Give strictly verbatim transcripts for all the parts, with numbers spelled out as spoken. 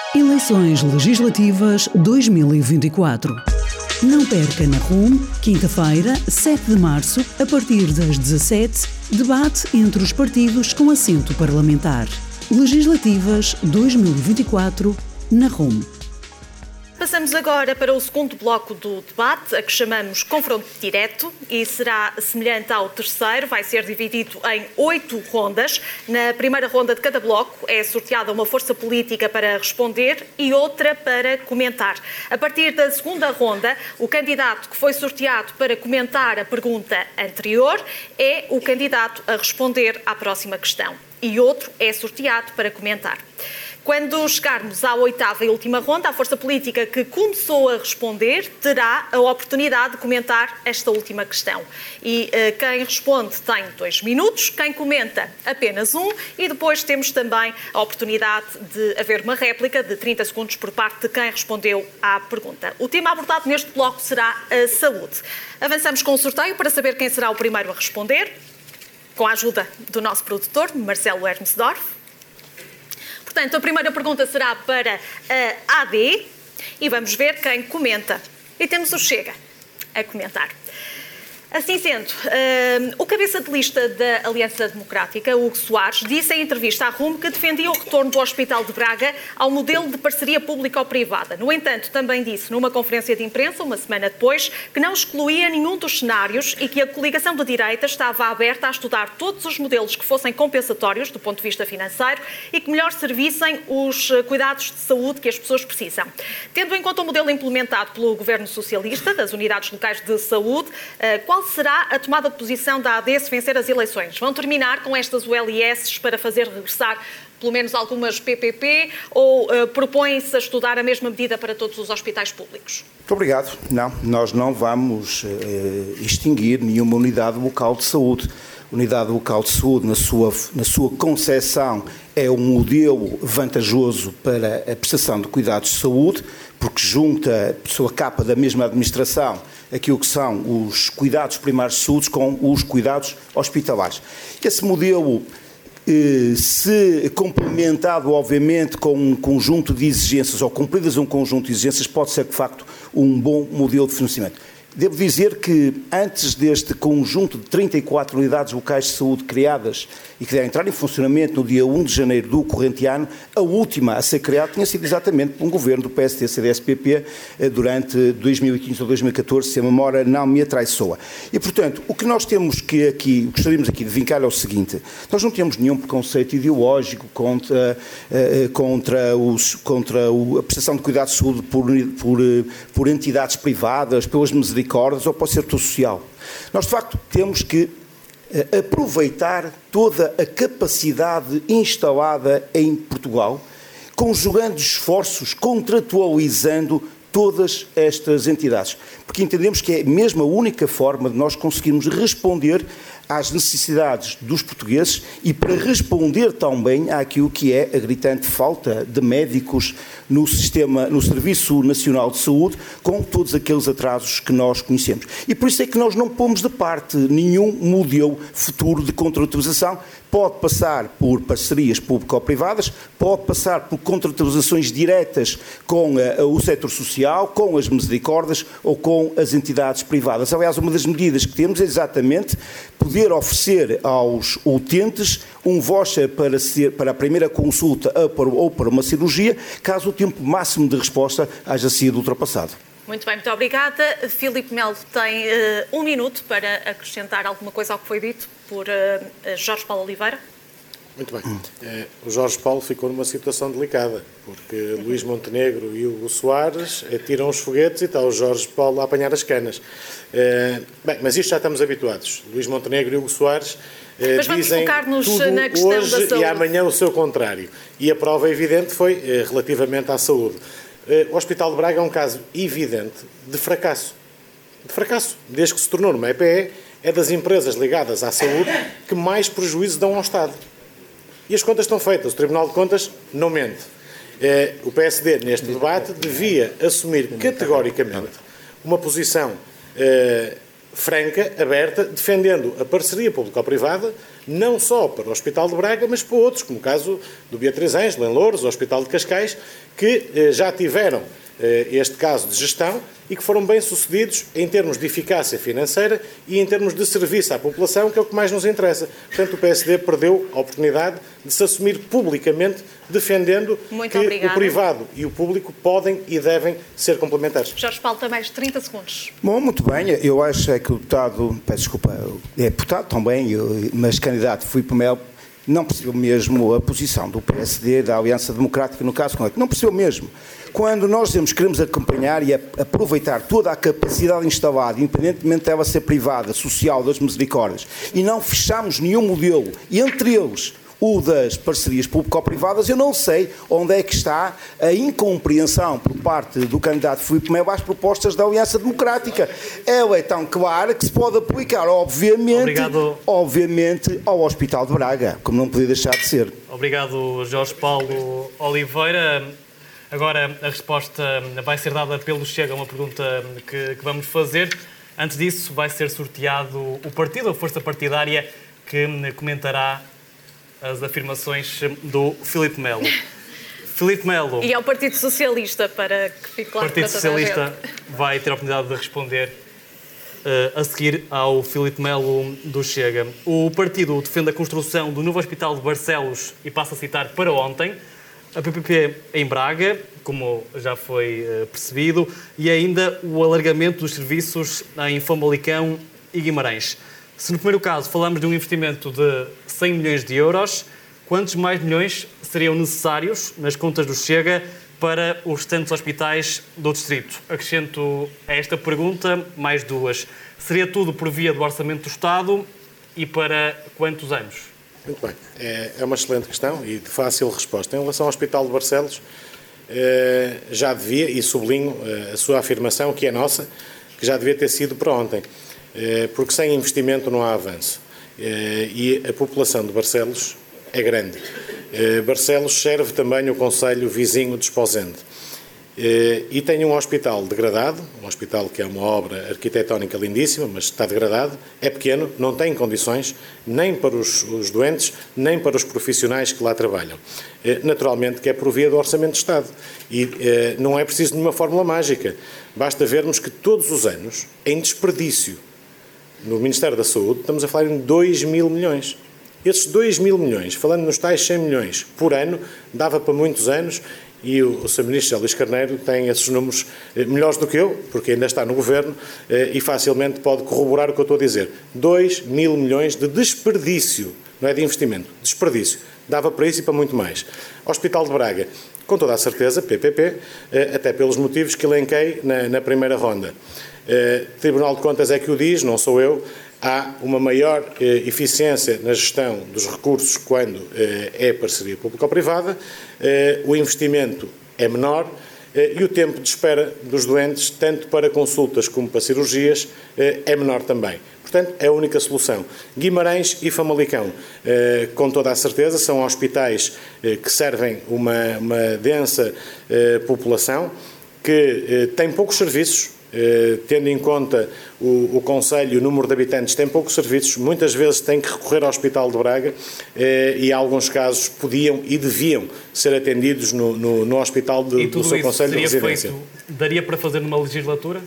Eleições Legislativas dois mil e vinte e quatro. Não perca na R U M, quinta-feira, sete de março, a partir das dezassete, debate entre os partidos com assento parlamentar. Legislativas dois mil e vinte e quatro, na R U M. Passamos agora para o segundo bloco do debate, a que chamamos confronto direto, e será semelhante ao terceiro, vai ser dividido em oito rondas. Na primeira ronda de cada bloco é sorteada uma força política para responder e outra para comentar. A partir da segunda ronda, o candidato que foi sorteado para comentar a pergunta anterior é o candidato a responder à próxima questão, e outro é sorteado para comentar. Quando chegarmos à oitava e última ronda, a força política que começou a responder terá a oportunidade de comentar esta última questão. E uh, quem responde tem dois minutos, quem comenta apenas um, e depois temos também a oportunidade de haver uma réplica de trinta segundos por parte de quem respondeu à pergunta. O tema abordado neste bloco será a saúde. Avançamos com o sorteio para saber quem será o primeiro a responder, com a ajuda do nosso produtor, Marcelo Hermesdorf. Portanto, a primeira pergunta será para a A D e vamos ver quem comenta. E temos o Chega a comentar. Assim sendo, uh, o cabeça de lista da Aliança Democrática, Hugo Soares, disse em entrevista à R U M que defendia o retorno do Hospital de Braga ao modelo de parceria público-privada. No entanto, também disse numa conferência de imprensa, uma semana depois, que não excluía nenhum dos cenários e que a coligação de direita estava aberta a estudar todos os modelos que fossem compensatórios do ponto de vista financeiro e que melhor servissem os cuidados de saúde que as pessoas precisam. Tendo em conta o modelo implementado pelo Governo Socialista, das unidades locais de saúde, uh, qual será a tomada de posição da A D se vencer as eleições? Vão terminar com estas U L S para fazer regressar pelo menos algumas P P P ou uh, propõem-se a estudar a mesma medida para todos os hospitais públicos? Muito obrigado. Não, nós não vamos uh, extinguir nenhuma unidade local de saúde. Unidade local de saúde, na sua, na sua concepção, é um modelo vantajoso para a prestação de cuidados de saúde, porque junta, a sua capa da mesma administração, aquilo que são os cuidados primários de saúde com os cuidados hospitalares. Esse modelo, eh, se complementado, obviamente, com um conjunto de exigências, ou cumpridas um conjunto de exigências, pode ser, de facto, um bom modelo de financiamento. Devo dizer que, antes deste conjunto de trinta e quatro unidades locais de saúde criadas e que devem entrar em funcionamento no dia um de janeiro do corrente ano, a última a ser criada tinha sido exatamente por um governo do P S D C D S P P durante dois mil e quinze ou dois mil e catorze, se a memória não me atraiçoa. E, portanto, o que nós temos que aqui, gostaríamos aqui de vincar é o seguinte: nós não temos nenhum preconceito ideológico contra, contra, os, contra a prestação de cuidados de saúde por, por, por entidades privadas, pelas misericórdias ou para o setor social. Nós, de facto, temos que uh, aproveitar toda a capacidade instalada em Portugal, conjugando esforços, contratualizando todas estas entidades, porque entendemos que é mesmo a única forma de nós conseguirmos responder às necessidades dos portugueses e para responder também àquilo que é a gritante falta de médicos no sistema, no Serviço Nacional de Saúde, com todos aqueles atrasos que nós conhecemos. E por isso é que nós não pomos de parte nenhum modelo futuro de contratualização. Pode passar por parcerias público-privadas, pode passar por contratualizações diretas com a, o setor social, com as misericórdias ou com as entidades privadas. Aliás, uma das medidas que temos é exatamente poder oferecer aos utentes um voucher para, ser, para a primeira consulta ou para uma cirurgia, caso o tempo máximo de resposta haja sido ultrapassado. Muito bem, muito obrigada. Filipe Melo tem uh, um minuto para acrescentar alguma coisa ao que foi dito por uh, Jorge Paulo Oliveira. Muito bem. Uh, o Jorge Paulo ficou numa situação delicada, porque Luís Montenegro e Hugo Soares atiram os foguetes e está o Jorge Paulo a apanhar as canas. Uh, bem, mas isto já estamos habituados. Luís Montenegro e Hugo Soares uh, mas vamos dizem focar-nos tudo na questão hoje da saúde. E amanhã o seu contrário. E a prova evidente foi uh, relativamente à saúde. O Hospital de Braga é um caso evidente de fracasso. De fracasso. Desde que se tornou numa E P E, é das empresas ligadas à saúde que mais prejuízo dão ao Estado. E as contas estão feitas. O Tribunal de Contas não mente. O P S D, neste debate, devia assumir categoricamente uma posição franca, aberta, defendendo a parceria público-privada, não só para o Hospital de Braga, mas para outros, como o caso do Beatriz Ângelo, em Louros, o Hospital de Cascais, que eh, já tiveram eh, este caso de gestão e que foram bem-sucedidos em termos de eficácia financeira e em termos de serviço à população, que é o que mais nos interessa. Portanto, o P S D perdeu a oportunidade de se assumir publicamente, defendendo Muito que obrigada. O privado e o público podem e devem ser complementares. Jorge Paulo, tem mais trinta segundos. Bom, muito bem. Eu acho é que o deputado, peço desculpa, é deputado também, mas candidato Filipe Melo, não percebeu mesmo a posição do P S D, da Aliança Democrática, no caso concreto. Não percebeu mesmo. Quando nós dizemos que queremos acompanhar e aproveitar toda a capacidade instalada, independentemente dela ser privada, social, das misericórdias, e não fechamos nenhum modelo, e entre eles o das parcerias público-privadas, eu não sei onde é que está a incompreensão por parte do candidato Filipe Melo às propostas da Aliança Democrática. Ela é tão clara que se pode aplicar, obviamente, obviamente ao Hospital de Braga, como não podia deixar de ser. Obrigado, Jorge Paulo Oliveira. Agora a resposta vai ser dada pelo Chega a uma pergunta que, que vamos fazer. Antes disso, vai ser sorteado o partido, a força partidária, que comentará as afirmações do Filipe Melo. Filipe Melo. E é o Partido Socialista, para que fique claro. O Partido Socialista vai ter a oportunidade de responder uh, a seguir ao Filipe Melo do Chega. O partido defende a construção do novo Hospital de Barcelos e passa a citar para ontem. A P P P em Braga, como já foi uh, percebido, e ainda o alargamento dos serviços em Famalicão e Guimarães. Se no primeiro caso falamos de um investimento de cem milhões de euros, quantos mais milhões seriam necessários nas contas do Chega para os restantes hospitais do distrito? Acrescento a esta pergunta mais duas. Seria tudo por via do Orçamento do Estado e para quantos anos? Muito bem. É uma excelente questão e de fácil resposta. Em relação ao Hospital de Barcelos, já devia, e sublinho a sua afirmação, que é nossa, que já devia ter sido para ontem. Porque sem investimento não há avanço. E a população de Barcelos é grande. Barcelos serve também o concelho vizinho de Esposende. E tem um hospital degradado, um hospital que é uma obra arquitetónica lindíssima, mas está degradado, é pequeno, não tem condições nem para os, os doentes, nem para os profissionais que lá trabalham. Naturalmente que é por via do Orçamento de Estado. E não é preciso nenhuma fórmula mágica. Basta vermos que todos os anos, em desperdício no Ministério da Saúde, estamos a falar em dois mil milhões. Esses dois mil milhões, falando nos tais cem milhões por ano, dava para muitos anos. E o, o senhor Ministro Luís Carneiro tem esses números eh, melhores do que eu, porque ainda está no Governo eh, e facilmente pode corroborar o que eu estou a dizer. dois mil milhões de desperdício, não é de investimento, desperdício. Dava para isso e para muito mais. Hospital de Braga, com toda a certeza, P P P, eh, até pelos motivos que elenquei na, na primeira ronda. Eh, Tribunal de Contas é que o diz, não sou eu. Há uma maior eh, eficiência na gestão dos recursos quando eh, é parceria público-privada, eh, o investimento é menor eh, e o tempo de espera dos doentes, tanto para consultas como para cirurgias, eh, é menor também. Portanto, é a única solução. Guimarães e Famalicão, eh, com toda a certeza, são hospitais eh, que servem uma, uma densa eh, população, que eh, têm poucos serviços. Uh, tendo em conta o, o concelho e o número de habitantes, tem poucos serviços, muitas vezes tem que recorrer ao Hospital de Braga uh, e, em alguns casos, podiam e deviam ser atendidos no, no, no hospital de, do seu concelho de residência. Feito, daria para fazer numa legislatura?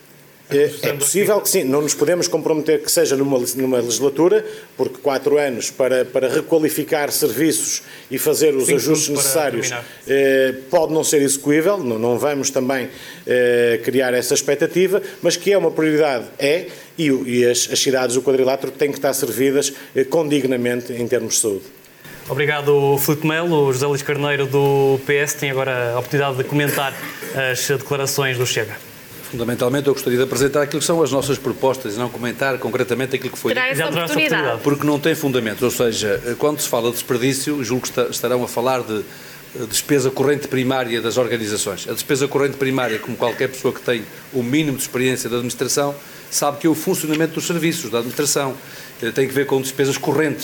É possível que sim, não nos podemos comprometer que seja numa, numa legislatura, porque quatro anos para, para requalificar serviços e fazer os Cinco ajustes necessários eh, pode não ser execuível, não, não vamos também eh, criar essa expectativa, mas que é uma prioridade, é, e, e as, as cidades do quadrilátero têm que estar servidas eh, condignamente em termos de saúde. Obrigado, Filipe Melo. O José Luís Carneiro do P S tem agora a oportunidade de comentar as declarações do Chega. Fundamentalmente, eu gostaria de apresentar aquilo que são as nossas propostas e não comentar concretamente aquilo que foi. Terá essa oportunidade. Porque não tem fundamento. Ou seja, quando se fala de desperdício, julgo que estarão a falar de despesa corrente primária das organizações. A despesa corrente primária, como qualquer pessoa que tem o mínimo de experiência da administração, sabe que é o funcionamento dos serviços da administração. Tem que ver com despesas correntes.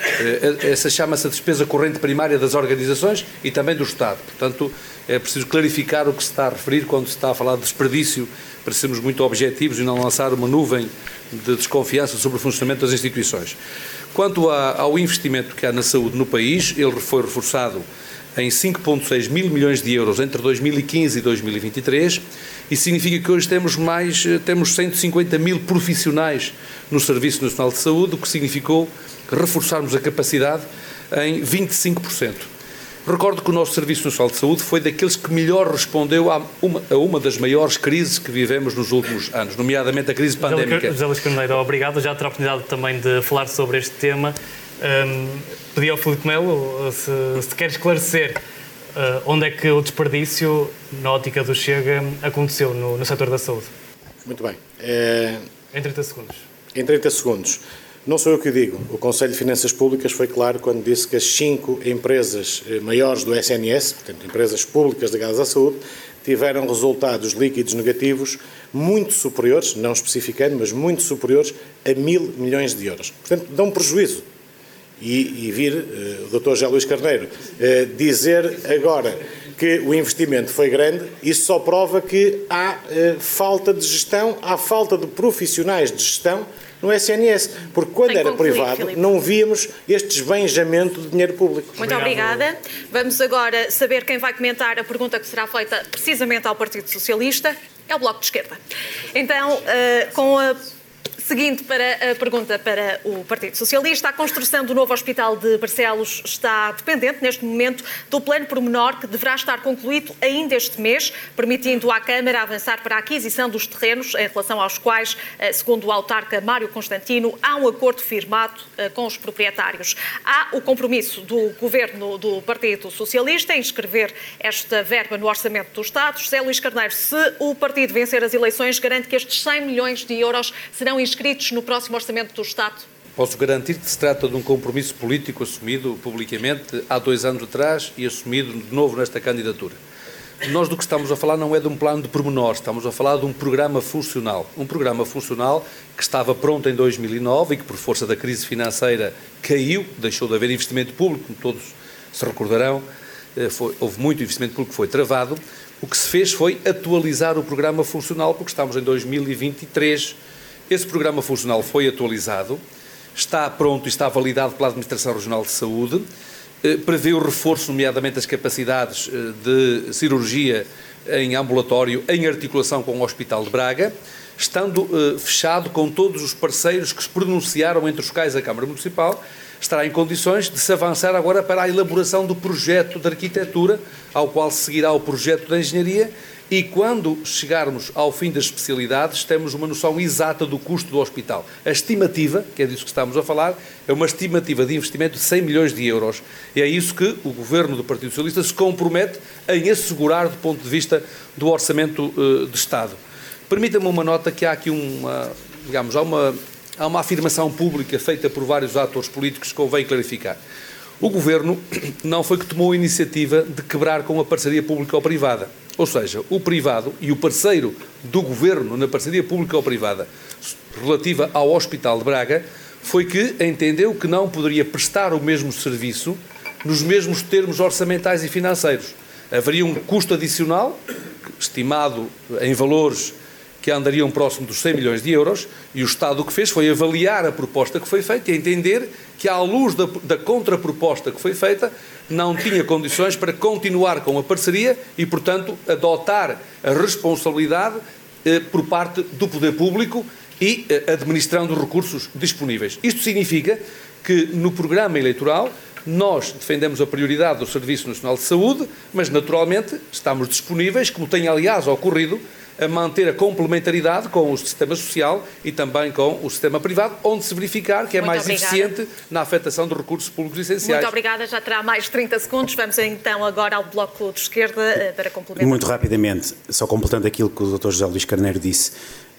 Essa chama-se a despesa corrente primária das organizações e também do Estado. Portanto, é preciso clarificar o que se está a referir quando se está a falar de desperdício, para sermos muito objetivos e não lançar uma nuvem de desconfiança sobre o funcionamento das instituições. Quanto a, ao investimento que há na saúde no país, ele foi reforçado em cinco vírgula seis mil milhões de euros entre dois mil e quinze e dois mil e vinte e três, e significa que hoje temos mais, temos cento e cinquenta mil profissionais no Serviço Nacional de Saúde, o que significou reforçarmos a capacidade em vinte e cinco por cento. Recordo que o nosso Serviço Nacional de Saúde foi daqueles que melhor respondeu a uma, a uma das maiores crises que vivemos nos últimos anos, nomeadamente a crise pandémica. José Luís Carneiro, obrigado. Já terá a oportunidade também de falar sobre este tema. Um, pedi ao Filipe Melo se, se quer esclarecer uh, onde é que o desperdício, na ótica do Chega, aconteceu no, no setor da saúde. Muito bem. É... Em trinta segundos. Em trinta segundos. Não sou eu que o digo. O Conselho de Finanças Públicas foi claro quando disse que as cinco empresas maiores do S N S, portanto, empresas públicas ligadas à saúde, tiveram resultados líquidos negativos muito superiores, não especificando, mas muito superiores a mil milhões de euros. Portanto, dão prejuízo. E, e vir uh, o doutor José Luís Carneiro uh, dizer agora que o investimento foi grande, isso só prova que há uh, falta de gestão, há falta de profissionais de gestão no S N S, porque quando Tem era concluir, privado Filipe. Não víamos este esbanjamento de dinheiro público. Muito obrigada. Vamos agora saber quem vai comentar a pergunta que será feita precisamente ao Partido Socialista. É o Bloco de Esquerda. Então, uh, com a seguinte para a pergunta para o Partido Socialista, a construção do novo Hospital de Barcelos está dependente, neste momento, do plano pormenor que deverá estar concluído ainda este mês, permitindo à Câmara avançar para a aquisição dos terrenos, em relação aos quais, segundo o autarca Mário Constantino, há um acordo firmado com os proprietários. Há o compromisso do Governo do Partido Socialista em inscrever esta verba no Orçamento do Estado. José Luís Carneiro, se o partido vencer as eleições, garante que estes cem milhões de euros serão inscritos no próximo Orçamento do Estado? Posso garantir que se trata de um compromisso político assumido publicamente há dois anos atrás e assumido de novo nesta candidatura. Nós do que estamos a falar não é de um plano de pormenor, estamos a falar de um programa funcional. Um programa funcional que estava pronto em dois mil e nove e que, por força da crise financeira, caiu, deixou de haver investimento público, como todos se recordarão, foi, houve muito investimento público que foi travado. O que se fez foi atualizar o programa funcional, porque estamos em dois mil e vinte e três. Esse programa funcional foi atualizado, está pronto e está validado pela Administração Regional de Saúde, eh, prevê o reforço, nomeadamente, das capacidades eh, de cirurgia em ambulatório, em articulação com o Hospital de Braga, estando eh, fechado com todos os parceiros que se pronunciaram entre os quais da Câmara Municipal, estará em condições de se avançar agora para a elaboração do projeto de arquitetura, ao qual seguirá o projeto de engenharia. E quando chegarmos ao fim das especialidades, temos uma noção exata do custo do hospital. A estimativa, que é disso que estamos a falar, é uma estimativa de investimento de cem milhões de euros. E é isso que o Governo do Partido Socialista se compromete em assegurar do ponto de vista do Orçamento uh, de Estado. Permita-me uma nota que há aqui uma, digamos, há uma, há uma afirmação pública feita por vários atores políticos que convém clarificar. O Governo não foi que tomou a iniciativa de quebrar com a parceria pública-privada. Ou seja, o privado e o parceiro do Governo na parceria pública-privada relativa ao Hospital de Braga foi que entendeu que não poderia prestar o mesmo serviço nos mesmos termos orçamentais e financeiros. Haveria um custo adicional, estimado em valores que andariam próximo dos cem milhões de euros, e o Estado o que fez foi avaliar a proposta que foi feita e entender que, à luz da, da contraproposta que foi feita, não tinha condições para continuar com a parceria e, portanto, adotar a responsabilidade eh, por parte do poder público e eh, administrando os recursos disponíveis. Isto significa que, no programa eleitoral, nós defendemos a prioridade do Serviço Nacional de Saúde, mas, naturalmente, estamos disponíveis, como tem, aliás, ocorrido, a manter a complementaridade com o sistema social e também com o sistema privado, onde se verificar que é Muito mais obrigada. eficiente na afetação de recursos públicos essenciais. Muito obrigada, já terá mais trinta segundos. Vamos então agora ao Bloco de Esquerda para complementar. Muito rapidamente, só completando aquilo que o doutor José Luís Carneiro disse,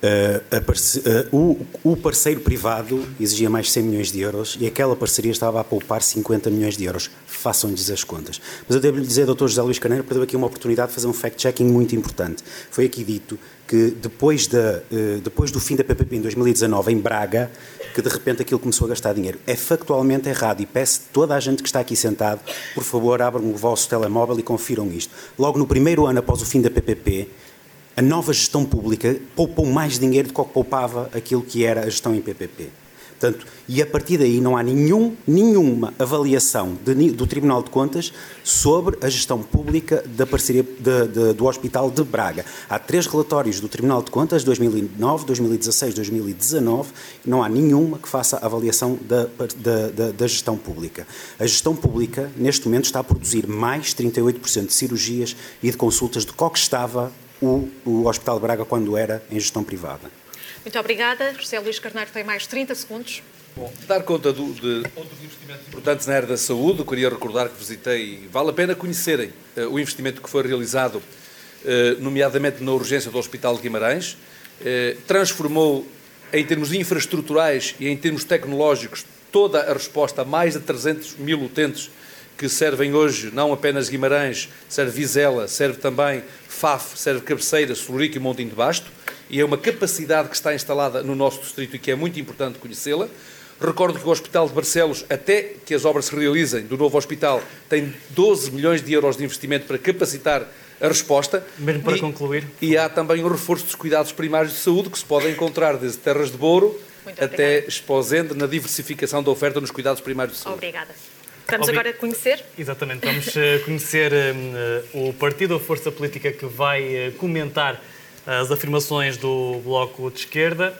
Uh, a parce uh, o, o parceiro privado exigia mais cem milhões de euros e aquela parceria estava a poupar cinquenta milhões de euros. Façam-lhes as contas. Mas eu devo-lhe dizer, doutor José Luís Carneiro, perdeu aqui uma oportunidade de fazer um fact-checking muito importante. Foi aqui dito que depois, da, uh, depois do fim da P P P em dois mil e dezanove, em Braga, que de repente aquilo começou a gastar dinheiro. É factualmente errado e peço a toda a gente que está aqui sentado, por favor, abram o vosso telemóvel e confiram isto. Logo no primeiro ano após o fim da P P P, a nova gestão pública poupou mais dinheiro do que poupava aquilo que era a gestão em P P P. Portanto, e a partir daí não há nenhum, nenhuma avaliação de, do Tribunal de Contas sobre a gestão pública da parceria de, de, do Hospital de Braga. Há três relatórios do Tribunal de Contas, dois mil e nove, dois mil e dezasseis, dois mil e dezanove, e não há nenhuma que faça a avaliação da, da, da, da gestão pública. A gestão pública, neste momento, está a produzir mais trinta e oito por cento de cirurgias e de consultas do que estava o, o Hospital de Braga quando era em gestão privada. Muito obrigada. José Luís Carneiro tem mais trinta segundos. Bom, dar conta do, de outros investimentos importantes na área da saúde, eu queria recordar que visitei, vale a pena conhecerem uh, o investimento que foi realizado, uh, nomeadamente na urgência do Hospital de Guimarães, uh, transformou em termos infraestruturais e em termos tecnológicos toda a resposta a mais de trezentos mil utentes que servem hoje não apenas Guimarães, serve Vizela, serve também Faf, serve Cabeceira, Solurico e Montinho de Basto, e é uma capacidade que está instalada no nosso distrito e que é muito importante conhecê-la. Recordo que o Hospital de Barcelos, até que as obras se realizem do novo hospital, tem doze milhões de euros de investimento para capacitar a resposta. Mesmo para e, concluir. E há também o reforço dos cuidados primários de saúde que se podem encontrar desde Terras de Boro até Esposende na diversificação da oferta nos cuidados primários de saúde. Obrigada. Vamos agora conhecer? Exatamente, vamos conhecer um, o partido ou força política que vai comentar as afirmações do Bloco de Esquerda,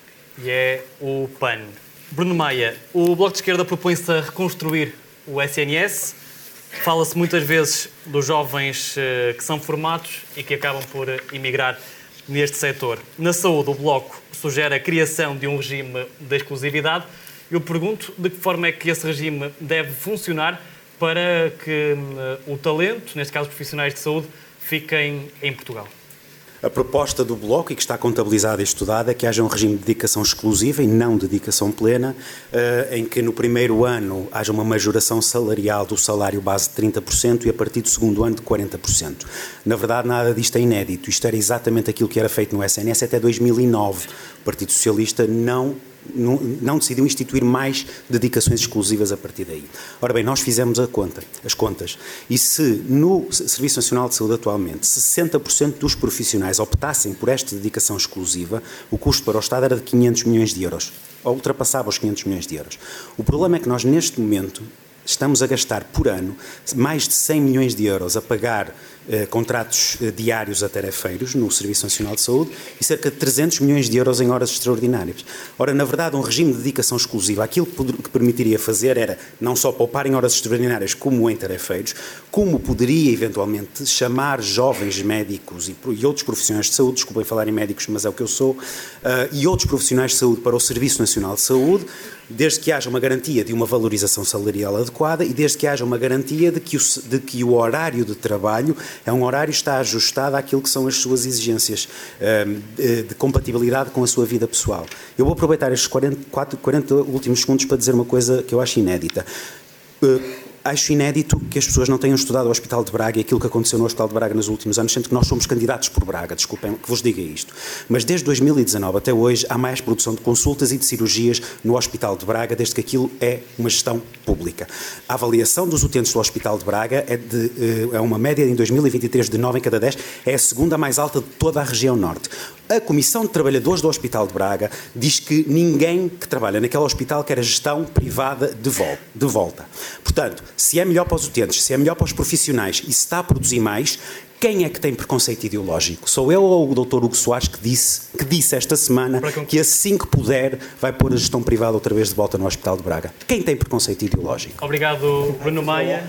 e é o P A N. Bruno Maia, o Bloco de Esquerda propõe-se a reconstruir o S N S. Fala-se muitas vezes dos jovens uh, que são formados e que acabam por emigrar neste setor. Na saúde, o Bloco sugere a criação de um regime de exclusividade. Eu pergunto de que forma é que esse regime deve funcionar para que uh, o talento, neste caso profissionais de saúde, fiquem em Portugal. A proposta do Bloco, e que está contabilizada e estudada, é que haja um regime de dedicação exclusiva e não de dedicação plena, em que no primeiro ano haja uma majoração salarial do salário base de trinta por cento e a partir do segundo ano de quarenta por cento. Na verdade, nada disto é inédito. Isto era exatamente aquilo que era feito no S N S até dois mil e nove. O Partido Socialista não... Não, não decidiu instituir mais dedicações exclusivas a partir daí. Ora bem, nós fizemos a conta, as contas, e se no Serviço Nacional de Saúde atualmente sessenta por cento dos profissionais optassem por esta dedicação exclusiva, o custo para o Estado era de quinhentos milhões de euros, ou ultrapassava os quinhentos milhões de euros. O problema é que nós, neste momento, estamos a gastar por ano mais de cem milhões de euros a pagar eh, contratos eh, diários a tarefeiros no Serviço Nacional de Saúde e cerca de trezentos milhões de euros em horas extraordinárias. Ora, na verdade, um regime de dedicação exclusiva, aquilo que, que permitiria fazer era não só poupar em horas extraordinárias como em tarefeiros, como poderia eventualmente chamar jovens médicos e, e outros profissionais de saúde, desculpem falar em médicos, mas é o que eu sou, uh, e outros profissionais de saúde para o Serviço Nacional de Saúde, desde que haja uma garantia de uma valorização salarial adequada e desde que haja uma garantia de que o, de que o horário de trabalho é um horário que está ajustado àquilo que são as suas exigências um, de, de compatibilidade com a sua vida pessoal. Eu vou aproveitar estes quarenta, quarenta últimos segundos para dizer uma coisa que eu acho inédita. Uh, Acho inédito que as pessoas não tenham estudado o Hospital de Braga e aquilo que aconteceu no Hospital de Braga nos últimos anos, sendo que nós somos candidatos por Braga, desculpem que vos diga isto. Mas desde dois mil e dezanove até hoje há mais produção de consultas e de cirurgias no Hospital de Braga, desde que aquilo é uma gestão pública. A avaliação dos utentes do Hospital de Braga é, de, é uma média em dois mil e vinte e três de nove em cada dez, é a segunda mais alta de toda a região norte. A Comissão de Trabalhadores do Hospital de Braga diz que ninguém que trabalha naquele hospital quer a gestão privada de volta. De volta. Portanto, se é melhor para os utentes, se é melhor para os profissionais e se está a produzir mais, quem é que tem preconceito ideológico? Sou eu ou o doutor Hugo Soares que disse, que disse esta semana que assim que puder vai pôr a gestão privada outra vez de volta no Hospital de Braga? Quem tem preconceito ideológico? Obrigado, Bruno Maia.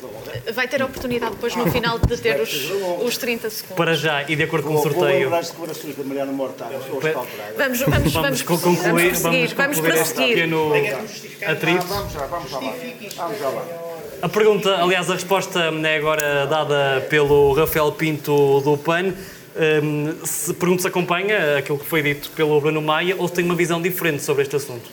Vai ter a oportunidade depois no final de ter os, os trinta segundos. Para já, e de acordo com o sorteio... Vou as declarações da Mariana Mortágua sobre o Hospital de Braga. Vamos, vamos, vamos, vamos, concluir, vamos vamos prosseguir. Vamos concluir este prosseguir. pequeno atrito. Vamos já, vamos já lá. Vamos já lá. A pergunta, aliás, a resposta é agora dada pelo Rafael Pinto do P A N. Um, se, pergunto se acompanha aquilo que foi dito pelo Bruno Maia ou se tem uma visão diferente sobre este assunto.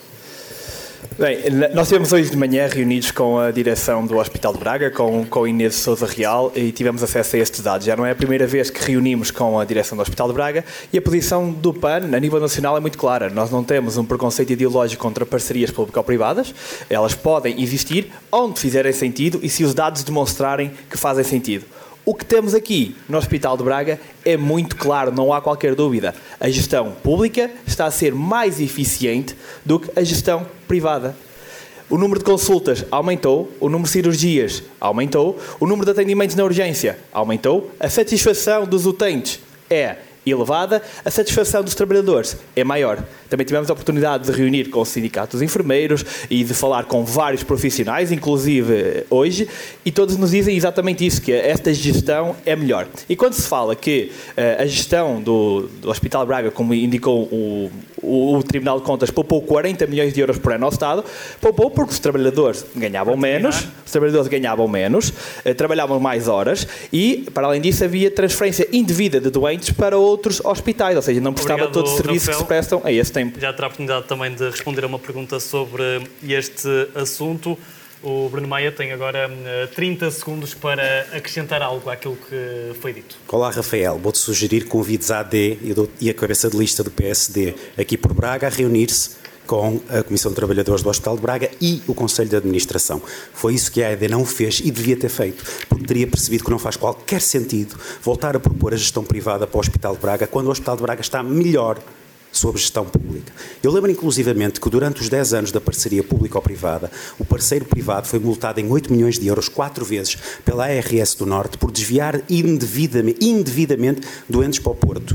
Bem, nós estivemos hoje de manhã reunidos com a direção do Hospital de Braga, com, com Inês Sousa Real, e tivemos acesso a estes dados. Já não é a primeira vez que reunimos com a direção do Hospital de Braga e a posição do P A N a nível nacional é muito clara. Nós não temos um preconceito ideológico contra parcerias público-privadas, elas podem existir onde fizerem sentido e se os dados demonstrarem que fazem sentido. O que temos aqui no Hospital de Braga é muito claro, não há qualquer dúvida. A gestão pública está a ser mais eficiente do que a gestão privada. O número de consultas aumentou, o número de cirurgias aumentou, o número de atendimentos na urgência aumentou, a satisfação dos utentes é elevada, a satisfação dos trabalhadores é maior. Também tivemos a oportunidade de reunir com o sindicato dos enfermeiros e de falar com vários profissionais, inclusive hoje, e todos nos dizem exatamente isso, que esta gestão é melhor. E quando se fala que uh, a gestão do, do Hospital de Braga, como indicou o, o, o Tribunal de Contas, poupou quarenta milhões de euros por ano ao Estado, poupou porque os trabalhadores ganhavam menos, os trabalhadores ganhavam menos, uh, trabalhavam mais horas e, para além disso, havia transferência indevida de doentes para outros hospitais, ou seja, não prestava Obrigado, todos os serviços Rafael. que se prestam a esse tempo. Já terá a oportunidade também de responder a uma pergunta sobre este assunto. O Bruno Maia tem agora trinta segundos para acrescentar algo àquilo que foi dito. Olá, Rafael. Vou-te sugerir que convides a A D e a cabeça de lista do P S D aqui por Braga a reunir-se com a Comissão de Trabalhadores do Hospital de Braga e o Conselho de Administração. Foi isso que a A D não fez e devia ter feito, porque teria percebido que não faz qualquer sentido voltar a propor a gestão privada para o Hospital de Braga quando o Hospital de Braga está melhor sob gestão pública. Eu lembro inclusivamente que durante os dez anos da parceria público-privada, o parceiro privado foi multado em oito milhões de euros quatro vezes pela A R S do Norte por desviar indevidamente, indevidamente doentes para o Porto.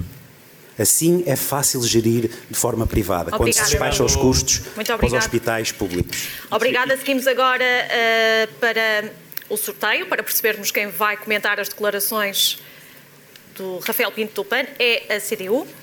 Assim é fácil gerir de forma privada, Obrigada. quando se despacham os custos para os hospitais públicos. Obrigada. Seguimos agora uh, para o sorteio, para percebermos quem vai comentar as declarações do Rafael Pinto do P A N. É a C D U.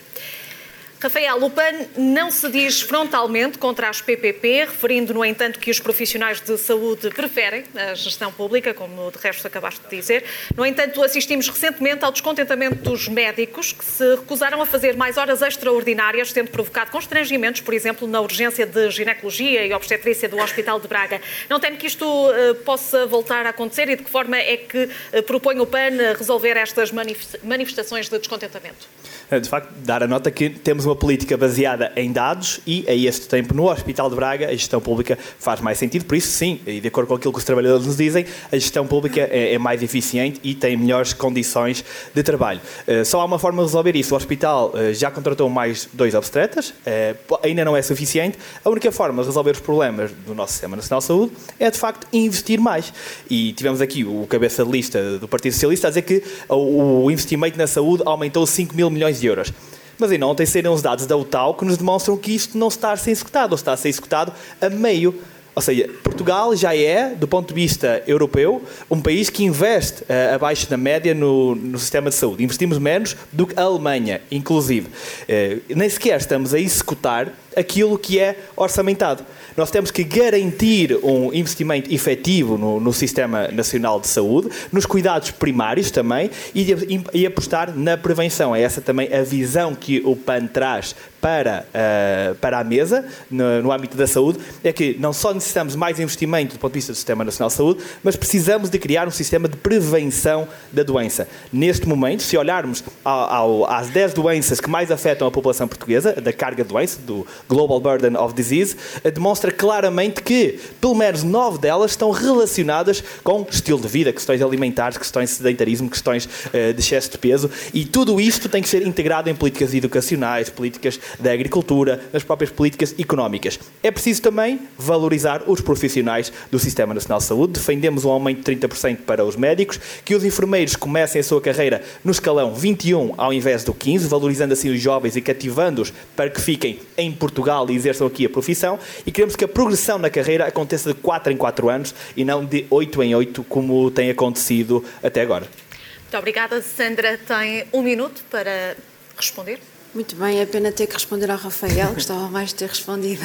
Rafael, o P A N não se diz frontalmente contra as P P P, referindo, no entanto, que os profissionais de saúde preferem a gestão pública, como de resto acabaste de dizer. No entanto, assistimos recentemente ao descontentamento dos médicos que se recusaram a fazer mais horas extraordinárias, tendo provocado constrangimentos, por exemplo, na urgência de ginecologia e obstetrícia do Hospital de Braga. Não teme que isto uh, possa voltar a acontecer e de que forma é que uh, propõe o P A N resolver estas manifestações de descontentamento? De facto, dar a nota que temos uma política baseada em dados e, a este tempo, no Hospital de Braga, a gestão pública faz mais sentido. Por isso, sim, e de acordo com aquilo que os trabalhadores nos dizem, a gestão pública é, é mais eficiente e tem melhores condições de trabalho. Uh, só há uma forma de resolver isso. O hospital uh, já contratou mais dois obstetras, uh, ainda não é suficiente. A única forma de resolver os problemas do nosso Sistema Nacional de Saúde é, de facto, investir mais. E tivemos aqui o cabeça de lista do Partido Socialista a dizer que o, o investimento na saúde aumentou cinco mil milhões de euros. Mas ainda ontem saíram os dados da U T A U que nos demonstram que isto não está a ser executado, ou está a ser executado a meio. Ou seja, Portugal já é, do ponto de vista europeu, um país que investe uh, abaixo da média no, no sistema de saúde. Investimos menos do que a Alemanha, inclusive. Uh, nem sequer estamos a executar aquilo que é orçamentado. Nós temos que garantir um investimento efetivo no, no Sistema Nacional de Saúde, nos cuidados primários também e, e, e apostar na prevenção. É essa também a visão que o P A N traz para, uh, para a mesa, no, no âmbito da saúde, é que não só necessitamos mais investimento do ponto de vista do Sistema Nacional de Saúde, mas precisamos de criar um sistema de prevenção da doença. Neste momento, se olharmos ao, ao, às dez doenças que mais afetam a população portuguesa, da carga de doença, do Global Burden of Disease, demonstra claramente que pelo menos nove delas estão relacionadas com estilo de vida, questões alimentares, questões de sedentarismo, questões uh, de excesso de peso, e tudo isto tem que ser integrado em políticas educacionais, políticas da agricultura, nas próprias políticas económicas. É preciso também valorizar os profissionais do Sistema Nacional de Saúde. Defendemos um aumento de trinta por cento para os médicos, que os enfermeiros comecem a sua carreira no escalão vinte e um ao invés do quinze, valorizando assim os jovens e cativando-os para que fiquem em Portugal e exerçam aqui a profissão, e queremos que a progressão na carreira aconteça de quatro em quatro anos e não de oito em oito, como tem acontecido até agora. Muito obrigada. Sandra tem um minuto para responder. Muito bem, é pena ter que responder ao Rafael, gostava mais de ter respondido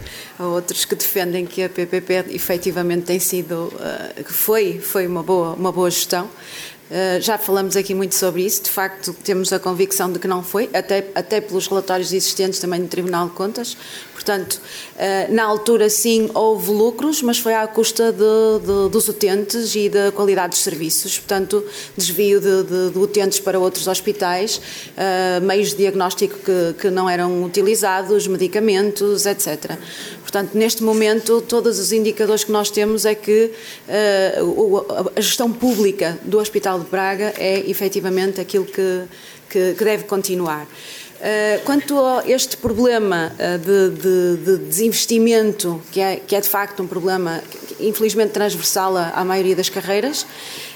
a outros que defendem que a P P P efetivamente tem sido, que foi, foi uma boa, uma boa gestão. Uh, já falamos aqui muito sobre isso, de facto temos a convicção de que não foi, até, até pelos relatórios existentes também do Tribunal de Contas. Portanto, uh, na altura sim houve lucros, mas foi à custa de, de, dos utentes e da qualidade dos serviços. Portanto, desvio de, de, de utentes para outros hospitais, uh, meios de diagnóstico que, que não eram utilizados, medicamentos, etcétera. Portanto, neste momento, todos os indicadores que nós temos é que uh, a gestão pública do Hospital de Braga é efetivamente aquilo que, que, que deve continuar. Uh, quanto a este problema uh, de, de, de desinvestimento, que é, que é de facto um problema infelizmente transversal à, à maioria das carreiras,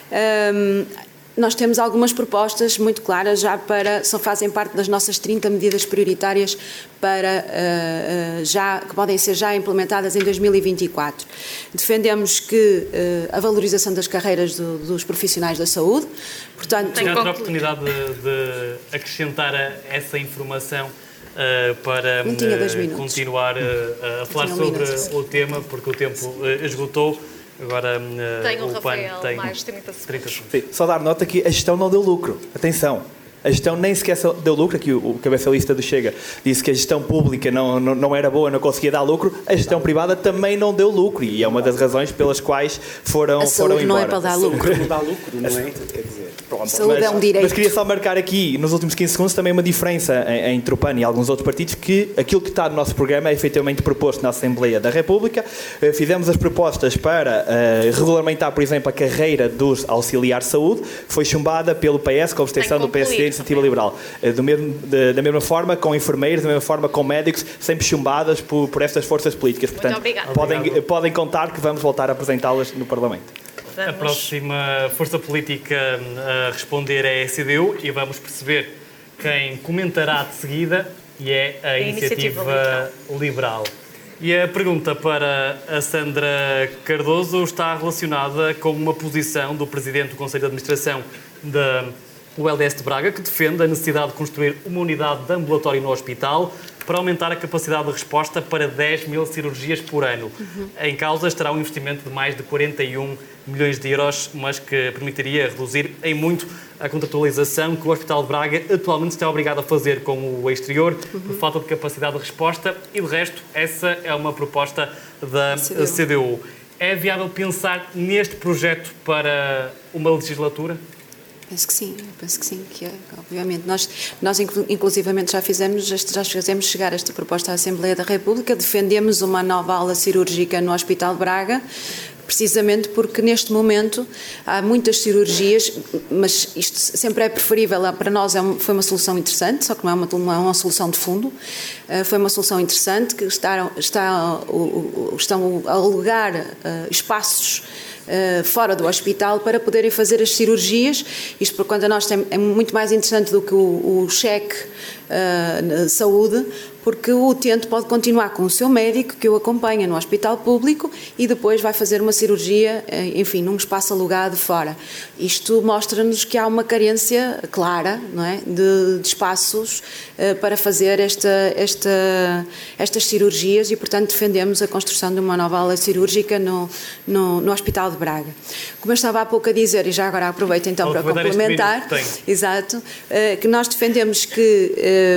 um, nós temos algumas propostas muito claras já para, só fazem parte das nossas trinta medidas prioritárias para, uh, uh, já, que podem ser já implementadas em dois mil e vinte e quatro. Defendemos que uh, a valorização das carreiras do, dos profissionais da saúde, portanto... Tenho outra oportunidade de, de acrescentar a essa informação uh, para uh, continuar uh, a falar sobre o tema, porque o tempo uh, esgotou. Agora, uh, tem o, o Rafael tem mais trinta segundos. Sim, só dar nota que a gestão não deu lucro. Atenção. A gestão nem sequer deu lucro, aqui o cabeça-lista do Chega disse que a gestão pública não, não, não era boa, não conseguia dar lucro, a gestão privada também não deu lucro e é uma das razões pelas quais foram, a foram embora. Não é para dar lucro. Não dá lucro, não é? Quer dizer, pronto, saúde mas, é um direito. Mas queria só marcar aqui, nos últimos quinze segundos, também uma diferença entre o P A N e alguns outros partidos, que aquilo que está no nosso programa é efetivamente proposto na Assembleia da República. Fizemos as propostas para uh, regulamentar, por exemplo, a carreira dos auxiliares de saúde, foi chumbada pelo P S com a abstenção do P S D e Iniciativa Liberal. Do mesmo, de, da mesma forma com enfermeiros, da mesma forma com médicos, sempre chumbadas por, por estas forças políticas. Portanto, podem, podem contar que vamos voltar a apresentá-las no Parlamento. Vamos. A próxima força política a responder é a C D U e vamos perceber quem comentará de seguida, e é a, a Iniciativa, Iniciativa Liberal. Liberal. E a pergunta para a Sandra Cardoso está relacionada com uma posição do Presidente do Conselho de Administração da o L D S de Braga, que defende a necessidade de construir uma unidade de ambulatório no hospital para aumentar a capacidade de resposta para dez mil cirurgias por ano. Uhum. Em causa estará um investimento de mais de quarenta e um milhões de euros, mas que permitiria reduzir em muito a contratualização que o Hospital de Braga atualmente está obrigado a fazer com o exterior, uhum. por falta de capacidade de resposta, e de resto essa é uma proposta da C D U. C D U. É viável pensar neste projeto para uma legislatura? Penso que sim, penso que sim, que é, obviamente. Nós, nós inclusivamente já fizemos, já fizemos chegar esta proposta à Assembleia da República, defendemos uma nova ala cirúrgica no Hospital de Braga, precisamente porque neste momento há muitas cirurgias, mas isto sempre é preferível, para nós é uma, foi uma solução interessante, só que não é uma, não é uma solução de fundo, uh, foi uma solução interessante, que está, está, uh, uh, estão a alugar uh, espaços Uh, fora do hospital para poderem fazer as cirurgias. Isto, por quanto a nós, tem, é muito mais interessante do que o, o cheque uh, de saúde, porque o utente pode continuar com o seu médico que o acompanha no hospital público e depois vai fazer uma cirurgia, enfim, num espaço alugado fora. Isto mostra-nos que há uma carência clara, não é, de, de espaços uh, para fazer esta, esta, estas cirurgias e, portanto, defendemos a construção de uma nova ala cirúrgica no, no, no Hospital de Braga. Como eu estava há pouco a dizer, e já agora aproveito então Vou para complementar, exato, uh, que nós defendemos que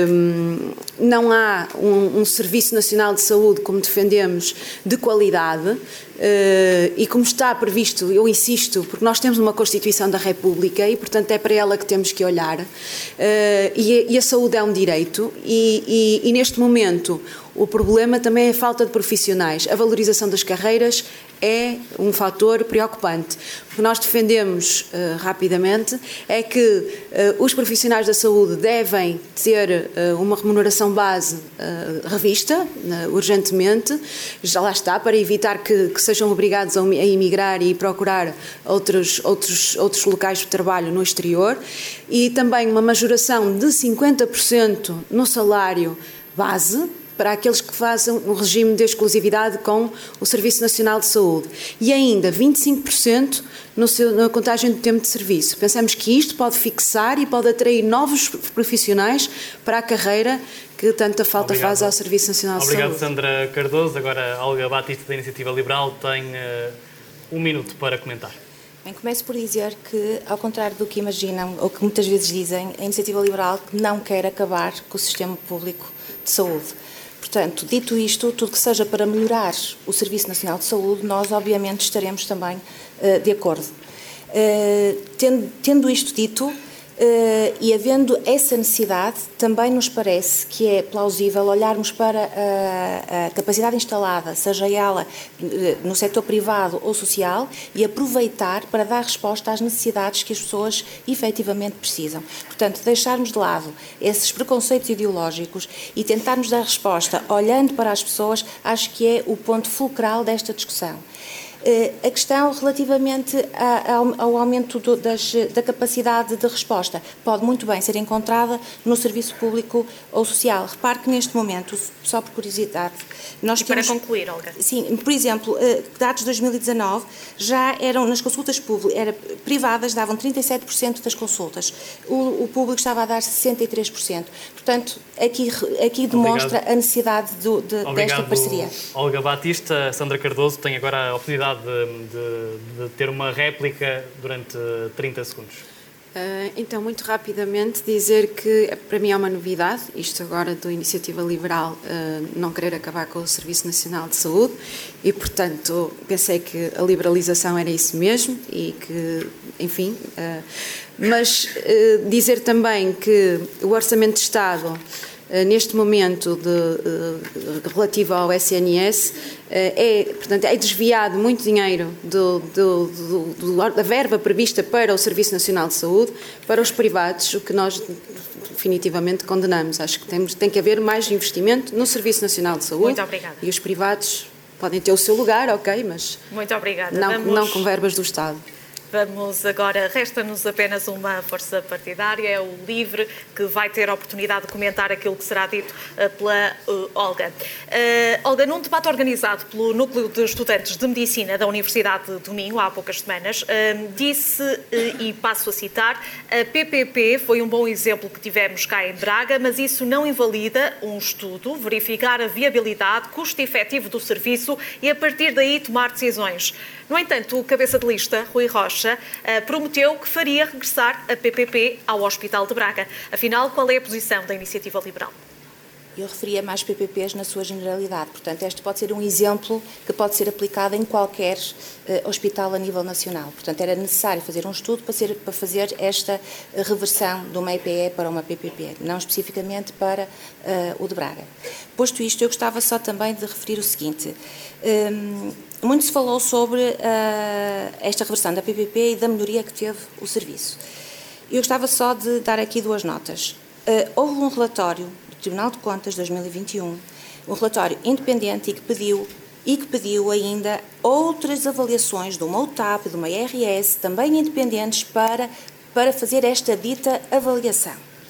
um, não há Um, um Serviço Nacional de Saúde, como defendemos, de qualidade, uh, e como está previsto, eu insisto, porque nós temos uma Constituição da República e, portanto, é para ela que temos que olhar, uh, e, a, e a saúde é um direito, e, e, e neste momento o problema também é a falta de profissionais. A valorização das carreiras é um fator preocupante. O que nós defendemos uh, rapidamente é que uh, os profissionais da saúde devem ter uh, uma remuneração base uh, revista, uh, urgentemente, já lá está, para evitar que, que sejam obrigados a, a emigrar e procurar outros, outros, outros locais de trabalho no exterior, e também uma majoração de cinquenta por cento no salário base, para aqueles que fazem um regime de exclusividade com o Serviço Nacional de Saúde. E ainda vinte e cinco por cento no seu, na contagem do tempo de serviço. Pensamos que isto pode fixar e pode atrair novos profissionais para a carreira que tanta falta Obrigado. faz ao Serviço Nacional de Obrigado, Saúde. Obrigado, Sandra Cardoso. Agora, a Olga Batista, da Iniciativa Liberal, tem uh, um minuto para comentar. Bem, começo por dizer que, ao contrário do que imaginam, ou que muitas vezes dizem, a Iniciativa Liberal não quer acabar com o sistema público de saúde. Portanto, dito isto, tudo que seja para melhorar o Serviço Nacional de Saúde, nós obviamente estaremos também uh, de acordo. Uh, tendo, tendo isto dito, Uh, e havendo essa necessidade, também nos parece que é plausível olharmos para a, a capacidade instalada, seja ela uh, no setor privado ou social, e aproveitar para dar resposta às necessidades que as pessoas efetivamente precisam. Portanto, deixarmos de lado esses preconceitos ideológicos e tentarmos dar resposta olhando para as pessoas, acho que é o ponto fulcral desta discussão. A questão relativamente ao, ao aumento do, das, da capacidade de resposta pode muito bem ser encontrada no serviço público ou social. Repare que neste momento, só por curiosidade, nós e temos... para concluir, Olga. Sim, por exemplo, dados de dois mil e dezanove já eram nas consultas públicas, era, privadas davam trinta e sete por cento das consultas, o, o público estava a dar sessenta e três por cento. Portanto, aqui, aqui demonstra Obrigado. a necessidade do, de, desta parceria. Olga Batista. Sandra Cardoso tem agora a oportunidade De, de, de ter uma réplica durante trinta segundos. Uh, então, muito rapidamente, dizer que para mim é uma novidade, isto agora do Iniciativa Liberal, uh, não querer acabar com o Serviço Nacional de Saúde e, portanto, pensei que a liberalização era isso mesmo e que, enfim, uh, mas uh, dizer também que o Orçamento de Estado neste momento de, de, relativo ao S N S, é, portanto, é desviado muito dinheiro do, do, do, do, da verba prevista para o Serviço Nacional de Saúde, para os privados, o que nós definitivamente condenamos. Acho que temos, tem que haver mais investimento no Serviço Nacional de Saúde. Muito obrigada. E os privados podem ter o seu lugar, ok, mas Muito obrigada. Não, Vamos... não com verbas do Estado. Vamos agora, resta-nos apenas uma força partidária, é o LIVRE, que vai ter a oportunidade de comentar aquilo que será dito uh, pela uh, Olga. Uh, Olga, num debate organizado pelo Núcleo de Estudantes de Medicina da Universidade do Minho, há poucas semanas, uh, disse, uh, e passo a citar, a P P P foi um bom exemplo que tivemos cá em Braga, mas isso não invalida um estudo, verificar a viabilidade, custo efetivo do serviço e, a partir daí, tomar decisões. No entanto, o cabeça de lista, Rui Rocha, prometeu que faria regressar a P P P ao Hospital de Braga. Afinal, qual é a posição da Iniciativa Liberal? Eu referia mais P P Ps na sua generalidade. Portanto, este pode ser um exemplo que pode ser aplicado em qualquer uh, hospital a nível nacional. Portanto, era necessário fazer um estudo para, ser, para fazer esta reversão de uma E P E para uma P P P, não especificamente para uh, o de Braga. Posto isto, eu gostava só também de referir o seguinte. Um, muito se falou sobre uh, esta reversão da P P P e da melhoria que teve o serviço. Eu gostava só de dar aqui duas notas. Uh, houve um relatório Tribunal de Contas de dois mil e vinte e um, um relatório independente e que pediu, e que pediu ainda outras avaliações de uma O T A P, de uma I R S, também independentes, para, para fazer esta dita avaliação.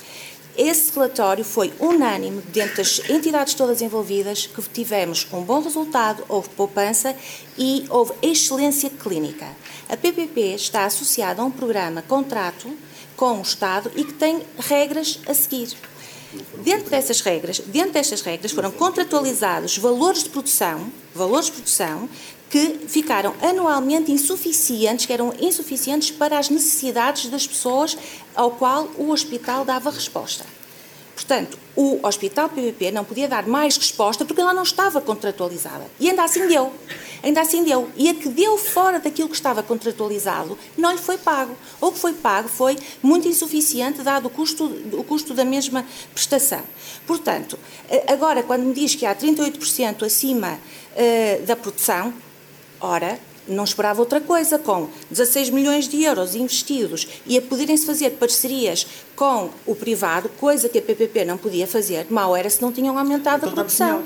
Esse relatório foi unânime dentro das entidades todas envolvidas, que tivemos um bom resultado, houve poupança e houve excelência clínica. A P P P está associada a um programa contrato com o Estado e que tem regras a seguir. Dentro dessas regras, dentro destas regras foram contratualizados valores de produção, valores de produção que ficaram anualmente insuficientes, que eram insuficientes para as necessidades das pessoas ao qual o hospital dava resposta. Portanto, o hospital P P P não podia dar mais resposta porque ela não estava contratualizada. E ainda assim deu. Ainda assim deu. E a que deu fora daquilo que estava contratualizado não lhe foi pago. Ou que foi pago foi muito insuficiente, dado o custo, o custo da mesma prestação. Portanto, agora, quando me diz que há trinta e oito por cento acima uh, da produção, ora, não esperava outra coisa, com dezasseis milhões de euros investidos e a poderem-se fazer parcerias com o privado, coisa que a P P P não podia fazer, mal era se não tinham aumentado a produção.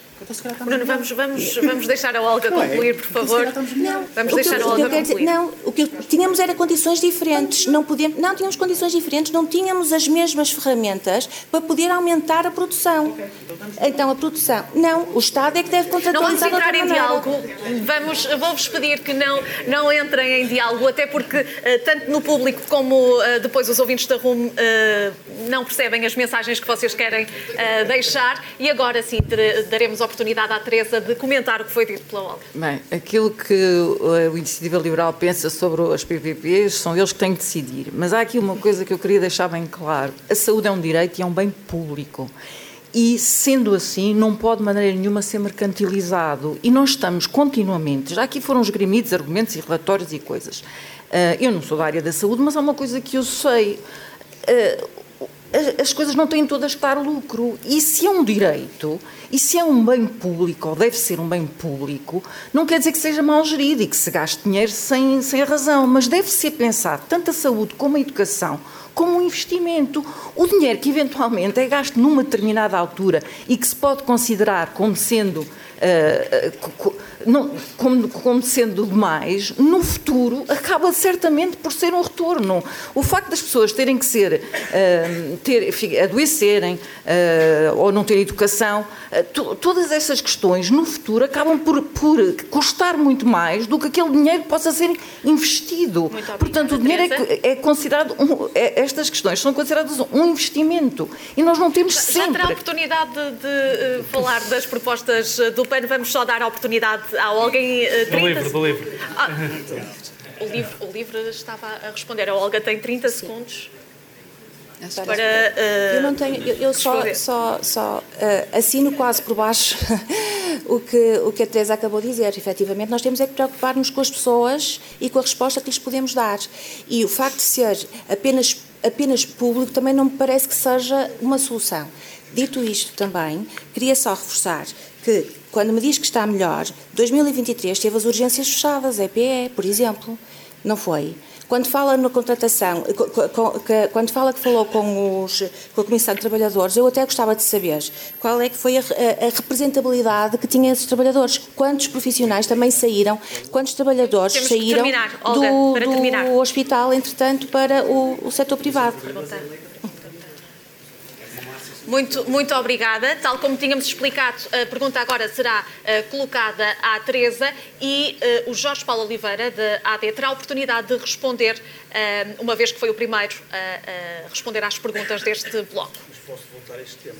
Bruno, vamos, vamos, vamos deixar a Olga concluir, por favor. Não, vamos deixar a Olga concluir. Dizer, não, o que tínhamos era condições diferentes. Não, podíamos, não tínhamos condições diferentes, não tínhamos as mesmas ferramentas para poder aumentar a produção. Então, a produção... Não, o Estado é que deve contratualizar. Não vamos entrar em diálogo. Vamos, vou-vos pedir que não, não entrem em diálogo, até porque, tanto no público como depois os ouvintes da R U M não percebem as mensagens que vocês querem deixar. E agora sim, daremos a oportunidade à Teresa de comentar o que foi dito pela Olga. Bem, aquilo que o Iniciativa Liberal pensa sobre as P P Ps são eles que têm que decidir. Mas há aqui uma coisa que eu queria deixar bem claro. A saúde é um direito e é um bem público. E, sendo assim, não pode de maneira nenhuma ser mercantilizado. E nós estamos continuamente, já aqui foram esgrimidos argumentos e relatórios e coisas. Uh, eu não sou da área da saúde, mas há uma coisa que eu sei. Uh, as coisas não têm todas que dar lucro. E se é um direito, e se é um bem público, ou deve ser um bem público, não quer dizer que seja mal gerido e que se gaste dinheiro sem, sem razão, mas deve ser pensado tanto a saúde como a educação como um investimento. O dinheiro que eventualmente é gasto numa determinada altura e que se pode considerar como sendo Uh, não, como, como sendo demais, no futuro acaba certamente por ser um retorno. O facto das pessoas terem que ser, uh, ter, adoecerem uh, ou não ter educação, uh, to, todas essas questões no futuro acabam por, por custar muito mais do que aquele dinheiro que possa ser investido. Portanto, o dinheiro é, é considerado, um, é, estas questões são consideradas um investimento e nós não temos já, sempre... Já terá a oportunidade de, de uh, falar das propostas do Vamos só dar a oportunidade a alguém. Uh, trinta... Do livro, do livro. Ah, o livro. O livro estava a responder. A Olga tem trinta Sim. segundos para. Uh, eu não tenho. Eu, eu só, só, só uh, assino quase por baixo o, que, o que a Teresa acabou de dizer. Efetivamente, nós temos é que preocupar-nos com as pessoas e com a resposta que lhes podemos dar. E o facto de ser apenas, apenas público também não me parece que seja uma solução. Dito isto também, queria só reforçar que, quando me diz que está melhor, dois mil e vinte e três teve as urgências fechadas, a E P E, por exemplo, não foi? Quando fala na contratação, quando fala que falou com, os, com a Comissão de Trabalhadores, eu até gostava de saber qual é que foi a, a, a representabilidade que tinham esses trabalhadores. Quantos profissionais também saíram, quantos trabalhadores Temos saíram terminar, Olga, do, do hospital, entretanto, para o, o setor privado. Muito, muito obrigada. Tal como tínhamos explicado, a pergunta agora será uh, colocada à Teresa e uh, o Jorge Paulo Oliveira, da A D, terá a oportunidade de responder, uh, uma vez que foi o primeiro a uh, uh, responder às perguntas deste bloco. Mas posso voltar a este tema?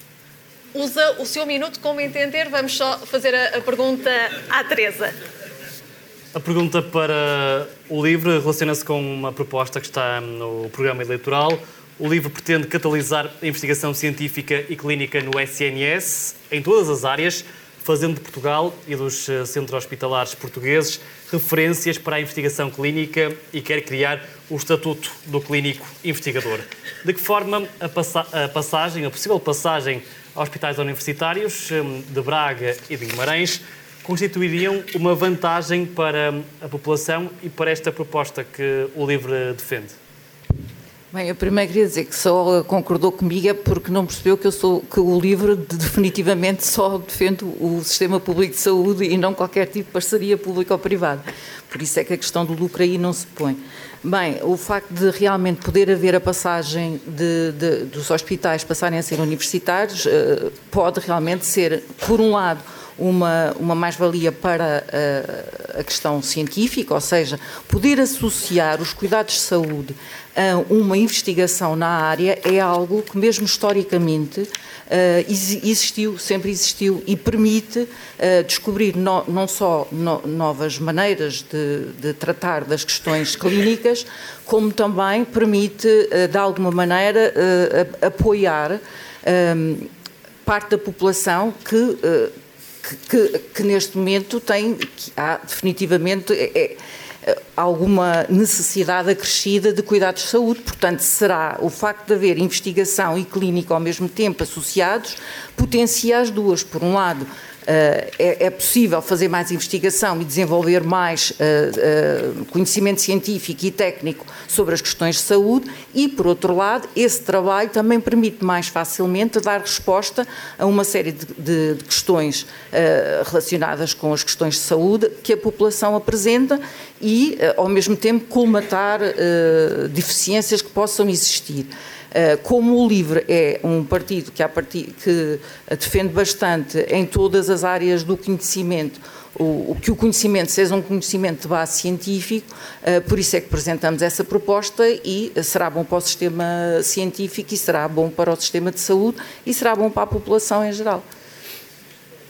Usa o seu minuto como entender. Vamos só fazer a, a pergunta à Teresa. A pergunta para o livro relaciona-se com uma proposta que está no programa eleitoral. O livro pretende catalisar a investigação científica e clínica no S N S, em todas as áreas, fazendo de Portugal e dos centros hospitalares portugueses referências para a investigação clínica e quer criar o Estatuto do Clínico Investigador. De que forma a, passa a passagem, a possível passagem a hospitais universitários de Braga e de Guimarães constituiriam uma vantagem para a população e para esta proposta que o livro defende? Bem, eu primeiro queria dizer que só concordou comigo é porque não percebeu que eu sou que o livro definitivamente só defende o sistema público de saúde e não qualquer tipo de parceria pública ou privada. Por isso é que a questão do lucro aí não se põe. Bem, o facto de realmente poder haver a passagem de, de, dos hospitais passarem a ser universitários pode realmente ser, por um lado, uma, uma mais-valia para a, a questão científica, ou seja, poder associar os cuidados de saúde a uma investigação na área é algo que mesmo historicamente existiu, sempre existiu e permite descobrir no, não só no, novas maneiras de, de tratar das questões clínicas, como também permite, de alguma maneira, apoiar parte da população que Que, que, que neste momento tem, que há definitivamente é, é, alguma necessidade acrescida de cuidados de saúde, portanto será o facto de haver investigação e clínica ao mesmo tempo associados, potencia as duas. Por um lado, Uh, é, é possível fazer mais investigação e desenvolver mais uh, uh, conhecimento científico e técnico sobre as questões de saúde e, por outro lado, esse trabalho também permite mais facilmente dar resposta a uma série de, de, de questões uh, relacionadas com as questões de saúde que a população apresenta e, uh, ao mesmo tempo, colmatar uh, deficiências que possam existir. Como o LIVRE é um partido que, partir, que defende bastante em todas as áreas do conhecimento, o, que o conhecimento seja um conhecimento de base científico, por isso é que apresentamos essa proposta e será bom para o sistema científico e será bom para o sistema de saúde e será bom para a população em geral.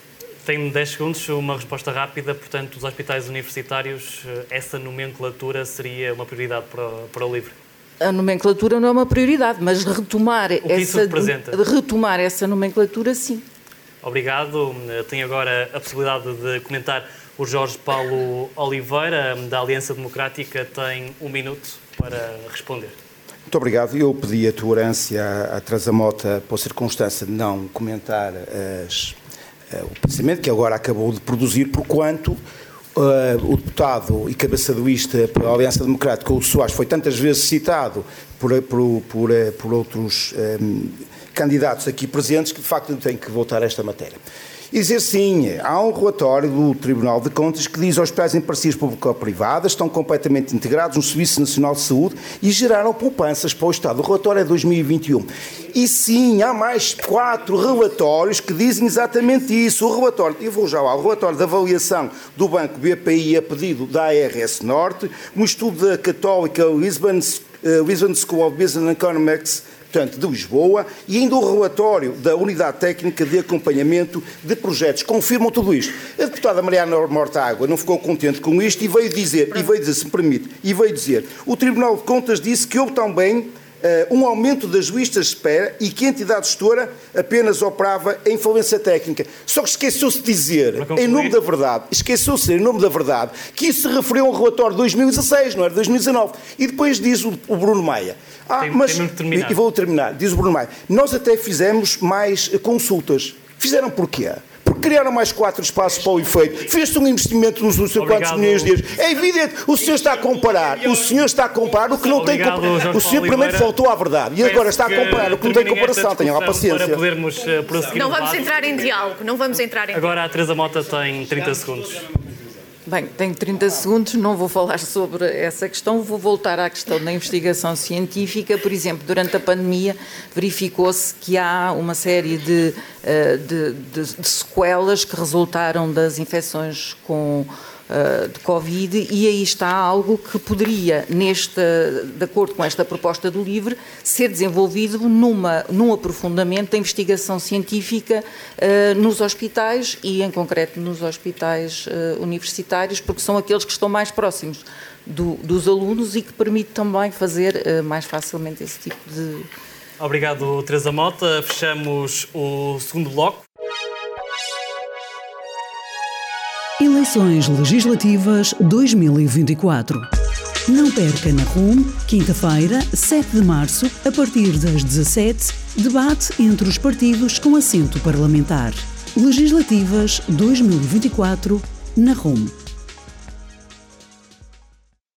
Tenho dez segundos, uma resposta rápida. Portanto, os hospitais universitários, essa nomenclatura seria uma prioridade para, para o LIVRE? A nomenclatura não é uma prioridade, mas retomar, o que isso essa, representa? retomar essa nomenclatura, sim. Obrigado. Tenho agora a possibilidade de comentar o Jorge Paulo Oliveira, da Aliança Democrática, tem um minuto para responder. Muito obrigado. Eu pedi a tolerância à Teresa Mota por circunstância de não comentar as, o pensamento que agora acabou de produzir, porquanto Uh, o deputado e cabeçadoísta pela Aliança Democrática, o Soares, foi tantas vezes citado por, por, por, por outros um, candidatos aqui presentes que, de facto, tem que voltar a esta matéria. E dizer sim, há um relatório do Tribunal de Contas que diz que os hospitais em parcerias público-privadas estão completamente integrados no Serviço Nacional de Saúde e geraram poupanças para o Estado. O relatório é de dois mil e vinte e um. E sim, há mais quatro relatórios que dizem exatamente isso. O relatório, eu vou já lá, o relatório de avaliação do Banco B P I a pedido da A R S Norte, um estudo da Católica Lisbon, uh, Lisbon School of Business and Economics, portanto, de Lisboa, e ainda o relatório da Unidade Técnica de Acompanhamento de Projetos. Confirmam tudo isto. A deputada Mariana Mortágua não ficou contente com isto e veio dizer, e veio dizer, se me permite, e veio dizer, o Tribunal de Contas disse que houve também Uh, um aumento das listas de espera e que a entidade gestora apenas operava em falência técnica. Só que esqueceu-se de dizer, em nome da verdade, esqueceu-se de dizer, em nome da verdade, que isso se referiu ao relatório de dois mil e dezasseis, não era de dois mil e dezanove. E depois diz o, o Bruno Maia. Ah, tem, mas, tem e vou terminar, diz o Bruno Maia, nós até fizemos mais consultas. Fizeram porquê? Porque criaram mais quatro espaços para o efeito. Fez-se um investimento nos não sei quantos milhões de euros. É evidente, o senhor está a comparar, o senhor está a comparar o que não Obrigado, tem comparação. O senhor primeiro Oliveira. faltou à verdade e agora está a comparar o que não tem comparação. Tenham lá paciência. Para podermos uh, prosseguir. Não vamos entrar em diálogo, não vamos entrar em Agora a Teresa Mota tem trinta segundos. Bem, tenho trinta segundos, não vou falar sobre essa questão, vou voltar à questão da investigação científica. Por exemplo, durante a pandemia verificou-se que há uma série de, de, de, de sequelas que resultaram das infecções com de Covid, e aí está algo que poderia, neste, de acordo com esta proposta do LIVRE, ser desenvolvido numa, num aprofundamento da investigação científica uh, nos hospitais e, em concreto, nos hospitais uh, universitários, porque são aqueles que estão mais próximos do, dos alunos e que permite também fazer uh, mais facilmente esse tipo de... Obrigado, Teresa Mota. Fechamos o segundo bloco. Eleições Legislativas dois mil e vinte e quatro. Não perca na R U M, quinta-feira, sete de março, a partir das dezassete, debate entre os partidos com assento parlamentar. Legislativas dois mil e vinte e quatro, na R U M.